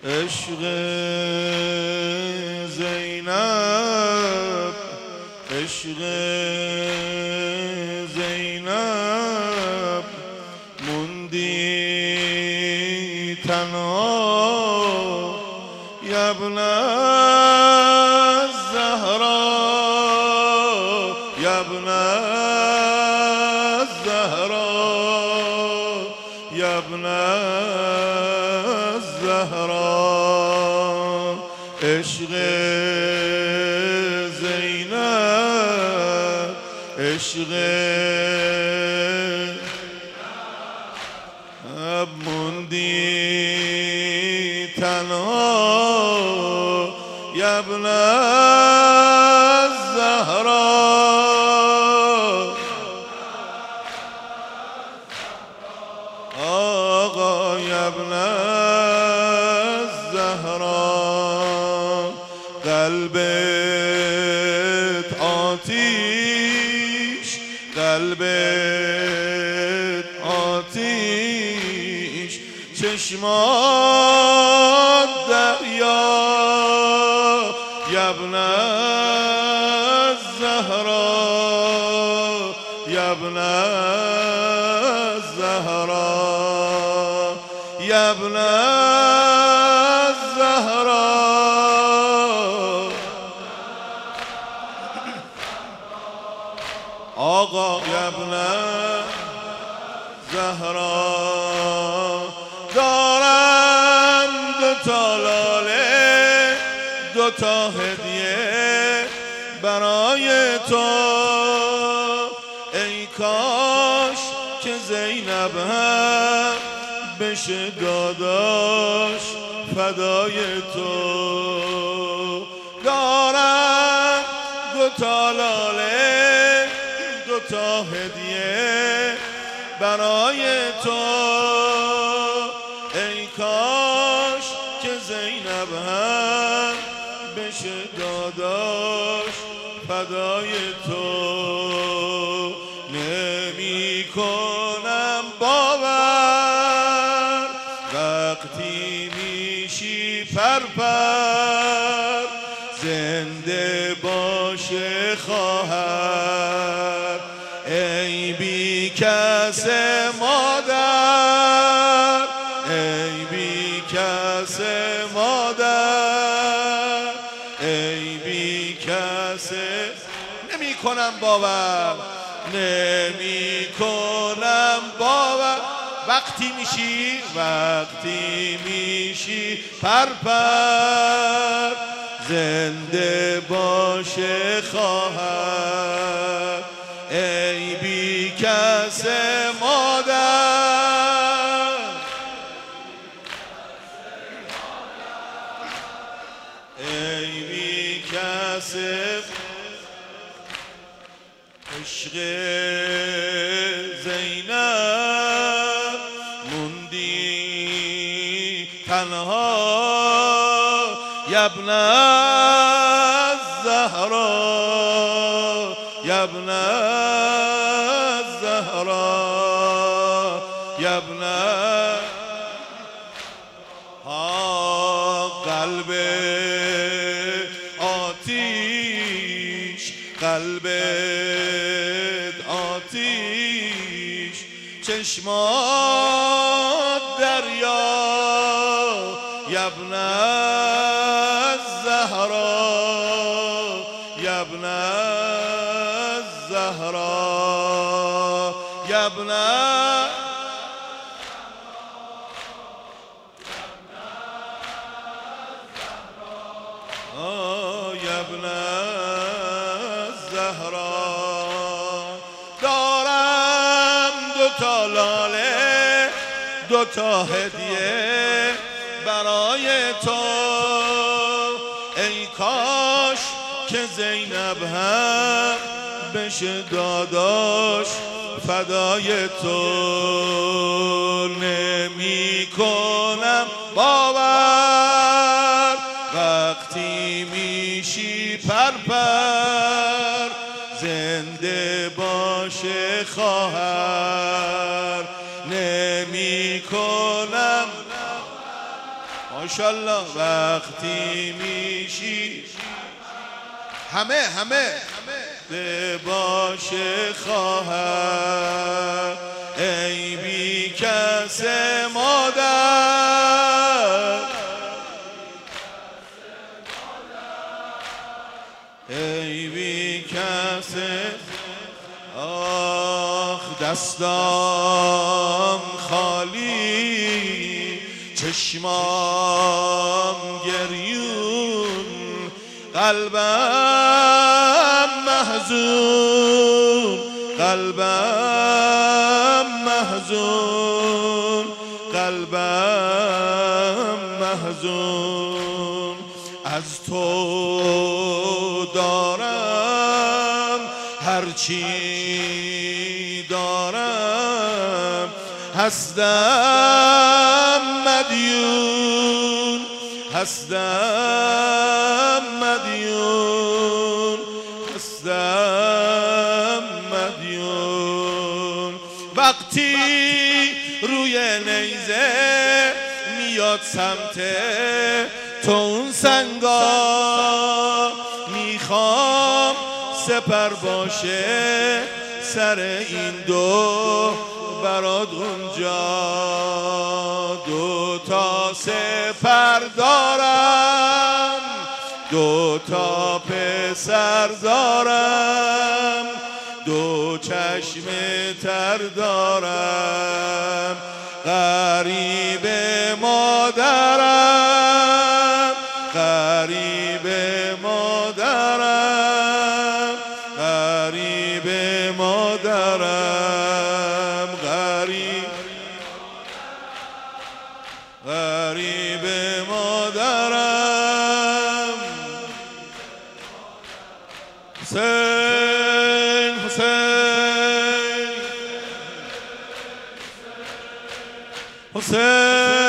عشق زینب، عشق زینب، موندی تنها یا ابن الزهرا، یا ابن الزهرا، یا ابن الزهرا. عشق زینب، عشق موندی تنها یا ابن الزهرا. آقا یا ابن الزهرا، قلبت آتیش، قلبت آتیش، چشمات دریا یا ابن الزهرا، یا ابن الزهرا، یا ابن الزهرا. آقا یا ابن الزهرا، دارم دوتا لاله، دوتا هدیه برای تو، ای کاش که زینب هم بشه داداش فدای تو. دارم دوتا لاله، دوتا هدیه برای تو، ای کاش که زینب هم بشه داداش فدای تو. نمی کنم باور وقتی میشی پرپر، زنده باشه خواهر، ای بی کس مادر، ای بی کس مادر، ای بی کس. نمی کنم باور، نمی کنم باور وقتی میشی، وقتی میشی پرپر، زنده باشه خواهر، ای بی کس مادر، ای بی کس. عشق زینب موندی تنها یا ابن الزهرا، یا ابن الزهرا، یا ابن. قلب آتیش، قلبت آتیش، چشمات دریا یا ابن الزهرا، یا ابن الزهرا، یا ابن. یا ابن الزهرا، دارم دوتا لاله، دوتا هدیه برای تو، ای کاش که زینب هم بشه داداش فدای تو. نمی کنم باور وقتی میشی پرپر، زنده باشه خواهر، نمی کنم ماشاءالله وقتی میشی همه باش خواهر ای بی کس مادر ای بی کس آخ دستام خالی چشمام گریون قلبم محزون قلبم محزون قلبم محزون از تو دارم هرچی دارم هستم مدیون هستم مدیون هستم مدیون وقتی روی نیزه میاد سمت تو اون سنگا میخوام سپر باشه سر این دو برات اونجا دو تا سپر دارم دو تا پسر دارم دو چشم تر دارم غریب مادرم غریب مادرم غریب مادرم غریب مادرم حسین حسین حسین